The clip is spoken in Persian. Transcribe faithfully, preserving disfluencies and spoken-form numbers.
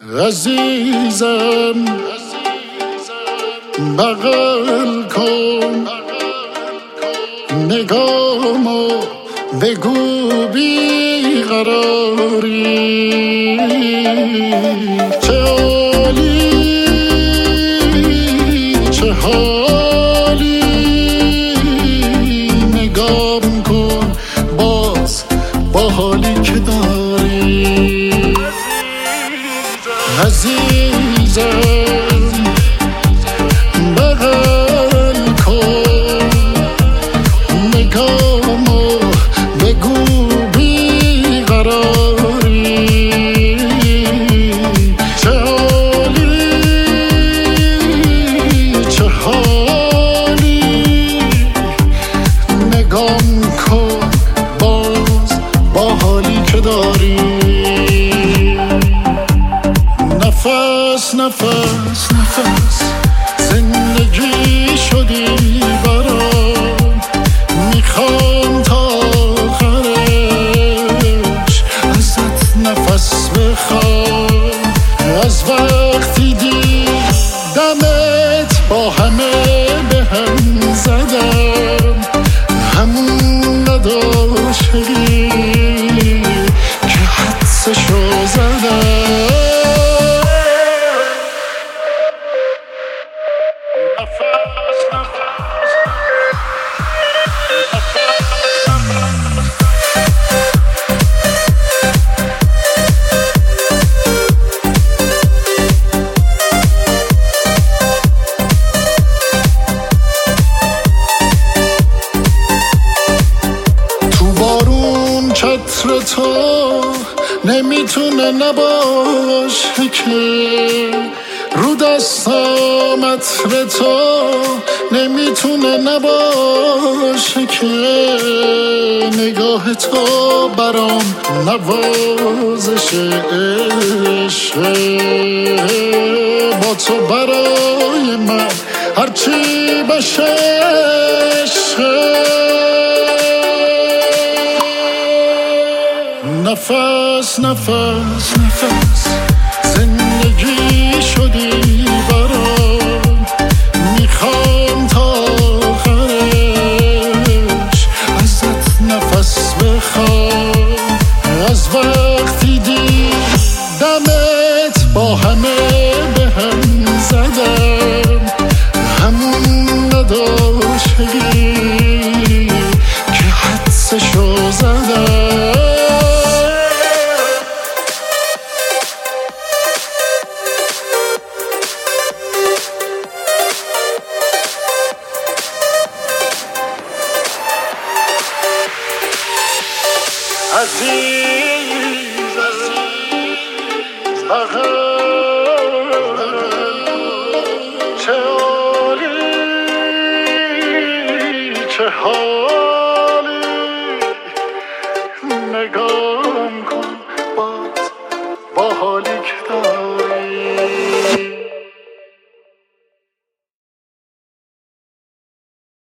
عزیزم بغل کن نگامو بگو بی قراری چه حالی چه حالی نگام کن باز با حالی که داری عزیزم بغل کن نگامو بگو بی قراری چه حالی چه حالی نگام کن باز با حالی که داری نفس نفس نفس زندگی شدی برام میخوام تا آخرش ازت نفس بخوام از وقتی دیدمت با همه به هم زدم همون نداشتی که حدسشو زدم چتر تو نمیتونه نباشه که رو دستام عطر تو نمیتونه نباشه که نگاه تو برام نوازش عشقه با تو برای من هرچی بشه عشقه نفس نفس نفس زندگی شدی برام میخوام تا آخرش ازت نفس بخوام از وقتی دیدمت با همه به هم زدم همون نداشتی که حدسشو زدم عزیز بغل چه حالی چه حالی نگام کن باز با حالی که